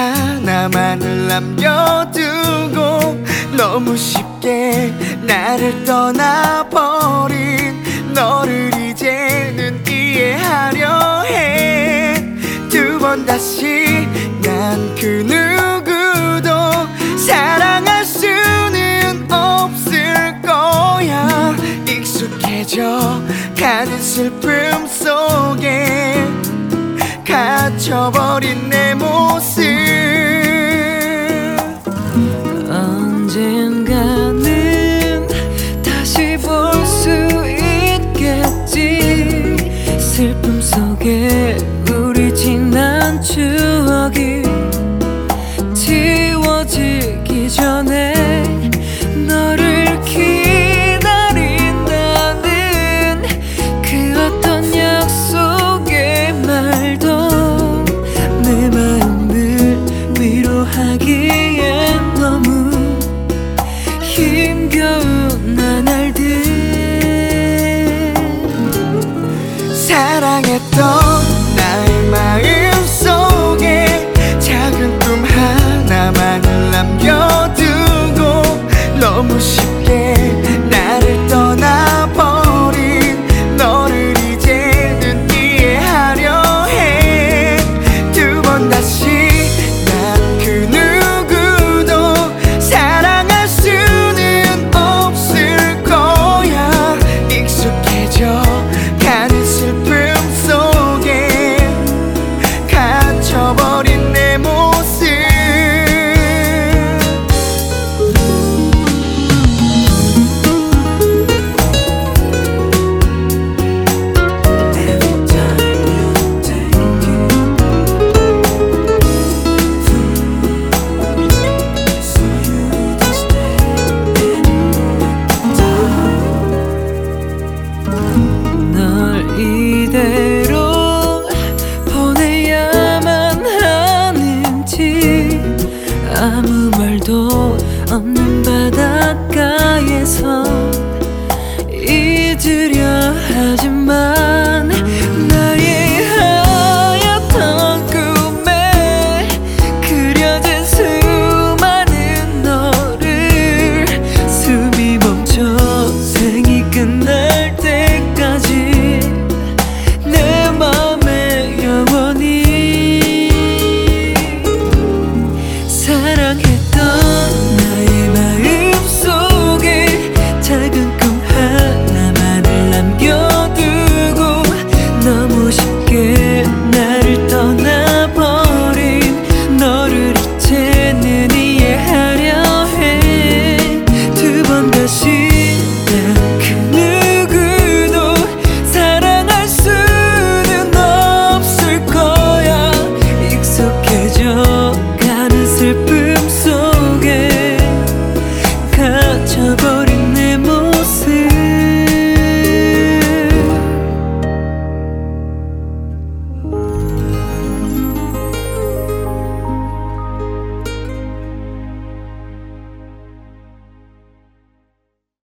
하나만을 남겨두고 너무 쉽게 나를 떠나버린 너를 이제는 이해하려 해. 두 번 다시 난 그 누구도 사랑할 수는 없을 거야. 익숙해져 가는 슬픔 속에 갇혀버린 내 모습. 언젠가는 다시 볼 수 있겠지. 슬픔 속에 우리 지난 추억이 지워지기 전에 너를 기다린다는 그 어떤 약속의 말도 내 마음을 위로하기엔 너무 힘겨운 나날들. 사랑했던 나의 마음 속에 작은 꿈 하나만을 남겨두고 너무 쉽게 나를 떠나버린 너를 이제는 이해하려 해. 두 번 다시 난 그 누구도 사랑할 수는 없을 거야. 익숙해져 가는 슬픔 속에 갇혀버린 내 모습. 널 이대로 보내야만 하는지 아무 말도 없는 바닷가에서 잊으려 하지 마.